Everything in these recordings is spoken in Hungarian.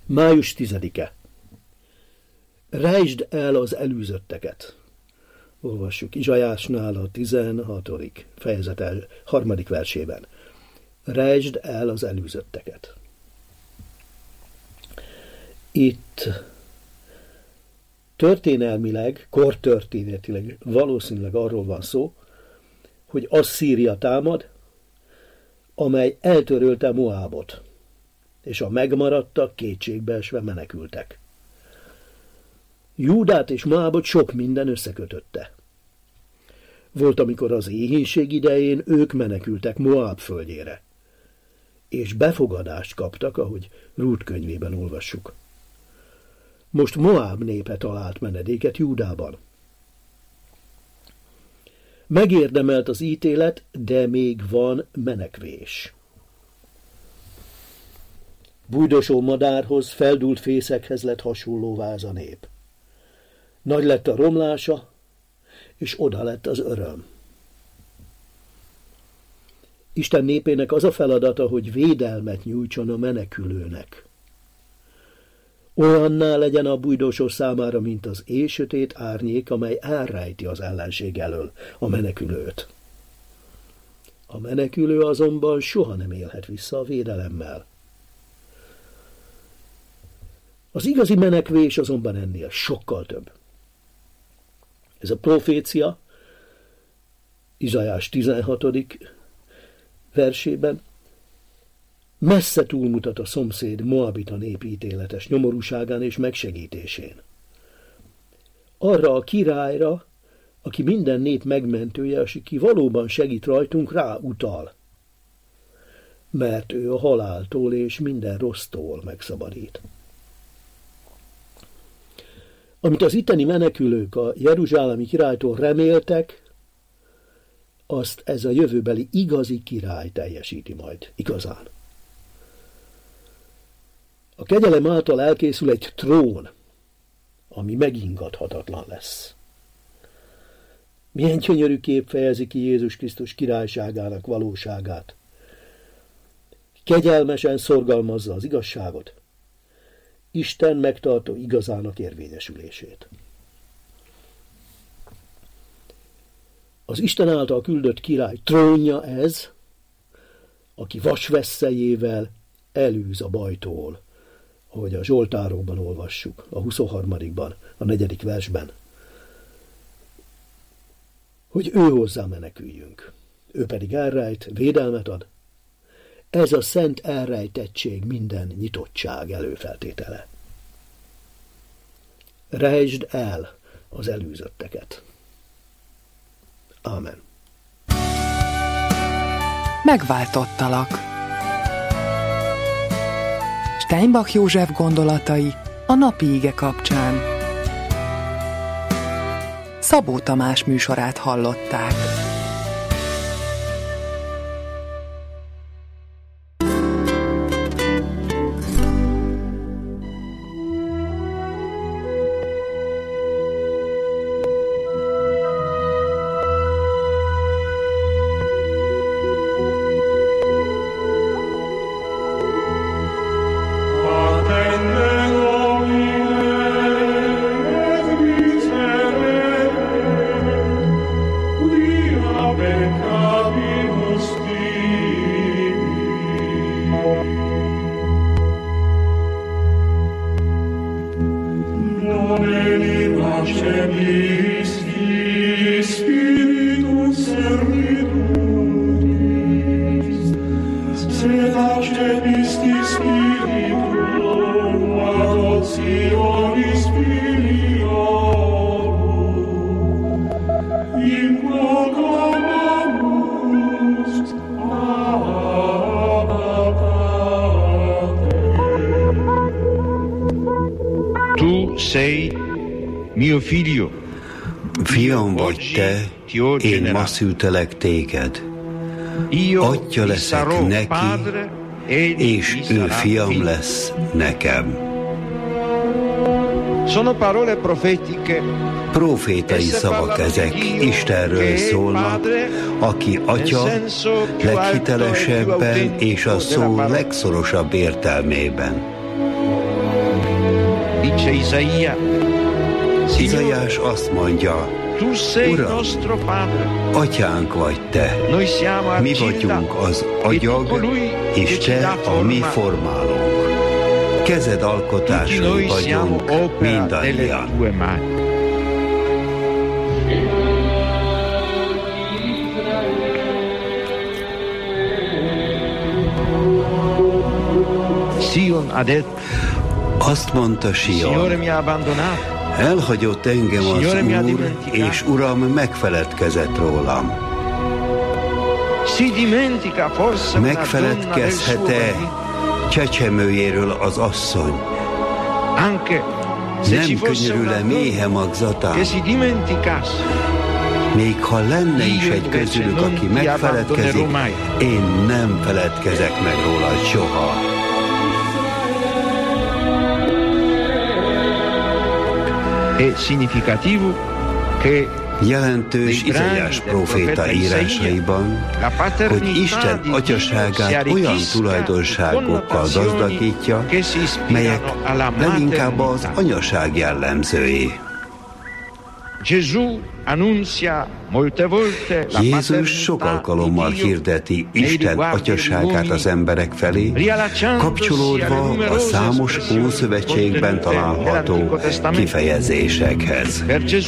Május 10-e. Rejtsd el az elűzötteket. Olvassuk Izsajásnál a 16. fejezet 3. versében. Rejtsd el az elűzötteket. Itt történelmileg, kortörténetileg valószínűleg arról van szó, hogy Asszíria támad, amely eltörölte Moábot, és a megmaradtak kétségbeesve menekültek. Júdát és Moábot sok minden összekötötte. Volt, amikor az éhínség idején ők menekültek Moáb földjére, és befogadást kaptak, ahogy Rút könyvében olvassuk. Most Moáb népe talált menedéket Júdában. Megérdemelt az ítélet, de még van menekvés. Bújdosó madárhoz, feldúlt fészekhez lett hasonlóvá ez a nép. Nagy lett a romlása, és oda lett az öröm. Isten népének az a feladata, hogy védelmet nyújtson a menekülőnek. Olyanná legyen a bújdosó számára, mint az éjsötét árnyék, amely elrejti az ellenség elől a menekülőt. A menekülő azonban soha nem élhet vissza a védelemmel. Az igazi menekvés azonban ennél sokkal több. Ez a profécia Izsajás 16. versében messze túlmutat a szomszéd moabita nép ítéletes nyomorúságán és megsegítésén. Arra a királyra, aki minden nép megmentője, és aki valóban segít rajtunk, rá utal. Mert ő a haláltól és minden rossztól megszabadít. Amit az itteni menekülők a jeruzsálemi királytól reméltek, azt ez a jövőbeli igazi király teljesíti majd igazán. A kegyelem által elkészül egy trón, ami megingathatatlan lesz. Milyen gyönyörű kép fejezi ki Jézus Krisztus királyságának valóságát. Kegyelmesen szorgalmazza az igazságot, Isten megtartó igazának érvényesülését. Az Isten által küldött király trónja ez, aki vasvesszejével elűz a bajtól, ahogy a Zsoltárokban olvassuk, a 23. a 4. versben, hogy ő hozzá meneküljünk. Ő pedig elrejt, védelmet ad. Ez a szent elrejtettség minden nyitottság előfeltétele. Rejtsd el az elűzötteket. Ámen. Megváltottalak. Steinbach József gondolatai a napi ige kapcsán. Szabó Tamás műsorát hallották. Fiam vagy te, én ma szültelek téged. Atya leszek neki, és ő fiam lesz nekem. Profétai szavak ezek, Istenről szólnak, aki atya leghitelesebben és a szó legszorosabb értelmében. dice Isaia, Izaiás azt mondja, tu sei Uram, nostro Padre, atyánk vagy te, noi siamo mi argilla, vagyunk az e tu agyag, colui és che ci te dà a mi forma. formálónk. Kezed Tutti alkotásai noi siamo vagyunk opera delle mindannyian. tue mani. Sion ha detto, Azt mondta Signore Sion, mi ha abbandonato, elhagyott engem az Signore mi ha Úr, dimenticato. és Uram megfeledkezett rólam. si dimentica forse una donna del suo Megfeledkezhet-e marito? csecsemőjéről az asszony? Anche se ci Nem fosse una könyörül-e donna méhe magzatán? che si dimenticasse, Még ha lenne is Io egy invece közülük, non aki ti megfeledkezik, abbandonerò mai. én nem feledkezek meg rólad soha. è significativo che Jelentős Izaiás próféta írásaiban, hogy Isten atyaságát olyan tulajdonságokkal gazdagítja, melyek leginkább az anyaság jellemzői. Jézus sok alkalommal hirdeti Isten atyaságát az emberek felé, kapcsolódva a számos Ószövetségben található kifejezésekhez.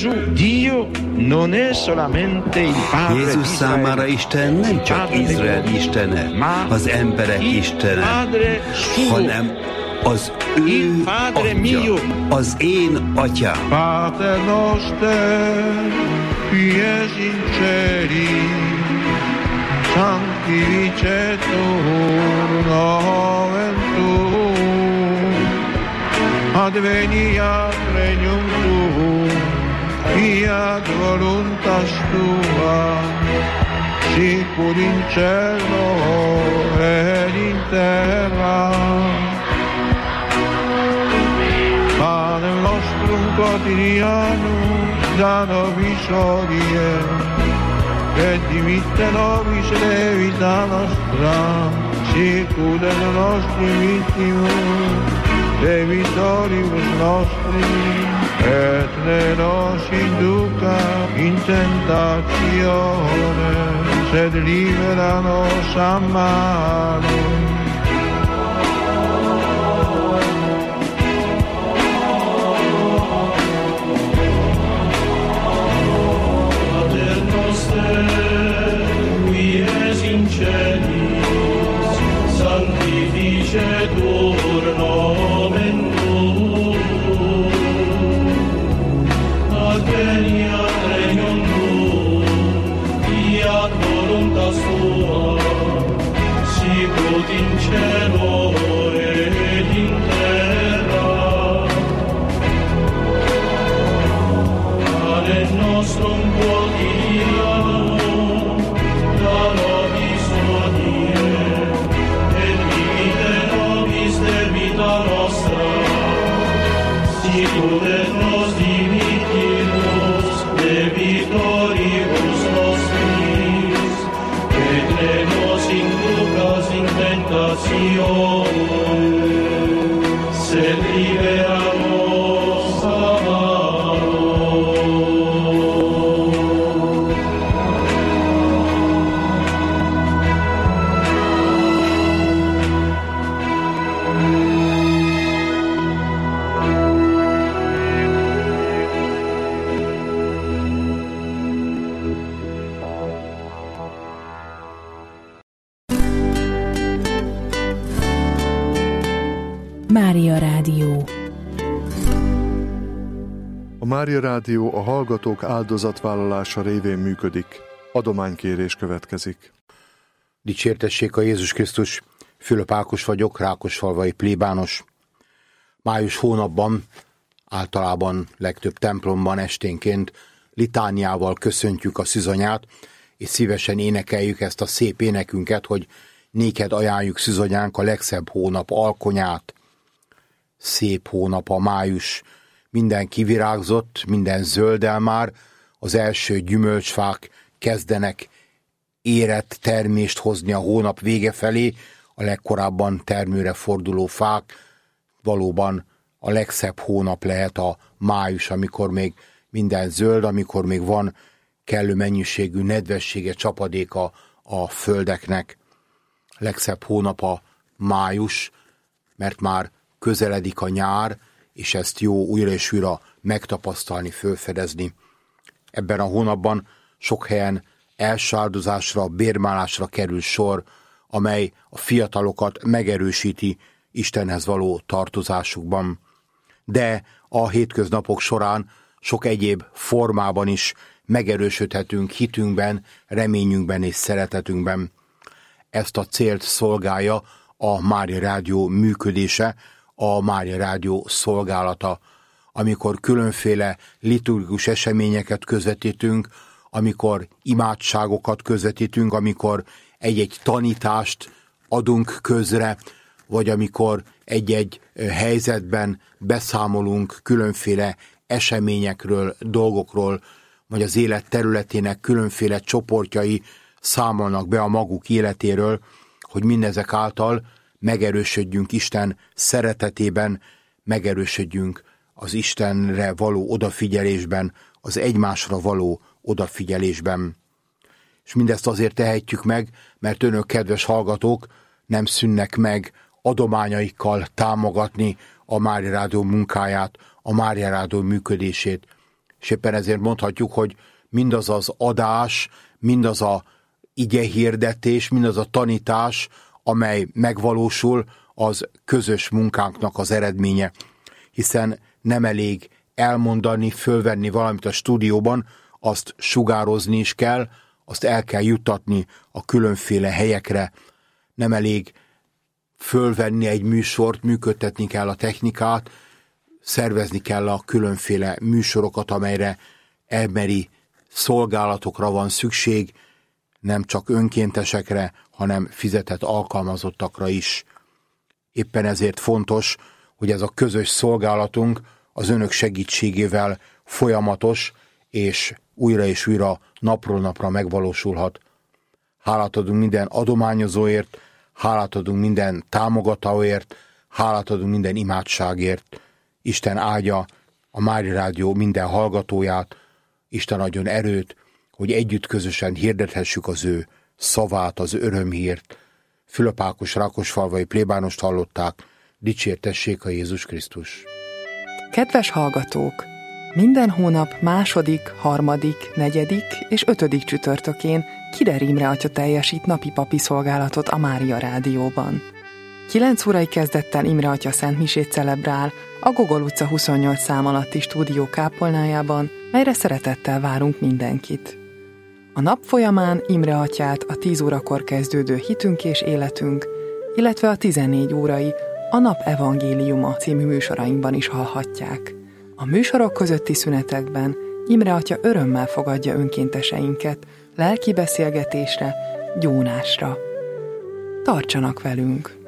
Jézus számára Isten nem csak Izrael istene, az emberek istene, hanem az ő atya, az én atyám. Pater noster, qui es in celi, sanctificetur nomen tuum, adveniat regnum tuum, fiat voluntas tua, sicur in cielo et in terra. Panem nostrum quotidianum da nobis hodie, et dimitte nobis debita nostra, sicut et nostri vittimus debitoribus nostri, et ne nos induca in tentatione, sed libera nos a malo. Sanctificetur nomen tuum, adveniat regnum tuum, fiat voluntas tua, sicut in cielo et in terra. Panem nostrum quotidianum da nobis hodie, et dimitte nobis debita nostra, sicut et nos dimittimus debitoribus nostris, et ne nos inducas in tentatione, sed libera nos a malo. Mária Rádió. A Mária Rádió a hallgatók áldozatvállalása révén működik. Adománykérés következik. Dicsértessék a Jézus Krisztus! Fülöp Ákos vagyok, rákosfalvai plébános. Május hónapban, általában legtöbb templomban esténként litániával köszöntjük a szűzanyát, és szívesen énekeljük ezt a szép énekünket, hogy néked ajánljuk szűzanyánk a legszebb hónap alkonyát. Szép hónap a május, minden kivirágzott, minden zöldel már, az első gyümölcsfák kezdenek érett termést hozni a hónap vége felé, a legkorábban termőre forduló fák valóban a legszebb hónap lehet a május, amikor még minden zöld, amikor még van kellő mennyiségű nedvessége, csapadéka a földeknek. Legszebb hónap a május, mert már közeledik a nyár, és ezt jó újra és újra megtapasztalni, fölfedezni. Ebben a hónapban sok helyen első áldozásra, bérmálásra kerül sor, amely a fiatalokat megerősíti Istenhez való tartozásukban. De a hétköznapok során sok egyéb formában is megerősödhetünk hitünkben, reményünkben és szeretetünkben. Ezt a célt szolgálja a Mária Rádió működése, a Mária Rádió szolgálata, amikor különféle liturgikus eseményeket közvetítünk, amikor imádságokat közvetítünk, amikor egy-egy tanítást adunk közre, vagy amikor egy-egy helyzetben beszámolunk különféle eseményekről, dolgokról, vagy az élet területének különféle csoportjai számolnak be a maguk életéről, hogy mindezek által megerősödjünk Isten szeretetében, megerősödjünk az Istenre való odafigyelésben, az egymásra való odafigyelésben. És mindezt azért tehetjük meg, mert önök, kedves hallgatók, nem szűnnek meg adományaikkal támogatni a Mária Rádió munkáját, a Mária Rádió működését. És éppen ezért mondhatjuk, hogy mindaz az adás, mindaz a igehirdetés, mindaz a tanítás, amely megvalósul, az közös munkánknak az eredménye. Hiszen nem elég elmondani, fölvenni valamit a stúdióban, azt sugározni is kell, azt el kell juttatni a különféle helyekre. Nem elég fölvenni egy műsort, működtetni kell a technikát, szervezni kell a különféle műsorokat, amelyre emberi szolgálatokra van szükség, nem csak önkéntesekre, hanem fizetett alkalmazottakra is. Éppen ezért fontos, hogy ez a közös szolgálatunk az önök segítségével folyamatos, és újra napról napra megvalósulhat. Hálát adunk minden adományozóért, hálát adunk minden támogatóért, hálát adunk minden imádságért. Isten áldja a Mária Rádió minden hallgatóját, Isten adjon erőt, hogy együtt közösen hirdethessük az ő szavát, az örömhírt. Fülöp Ákos rákosfalvai plébánost hallották, dicsértessék a Jézus Krisztus. Kedves hallgatók! Minden hónap 2., 3., 4. és 5. csütörtökén Kider Imre atya teljesít napi papi szolgálatot a Mária Rádióban. 9 órai kezdettel Imre atya szentmisét celebrál a Gogol utca 28 szám alatti stúdió kápolnájában, melyre szeretettel várunk mindenkit. A nap folyamán Imre atyát a 10 órakor kezdődő Hitünk és életünk, illetve a 14 órai a Nap evangéliuma című műsorainkban is hallhatják. A műsorok közötti szünetekben Imre atya örömmel fogadja önkénteseinket lelki beszélgetésre, gyónásra. Tartsanak velünk!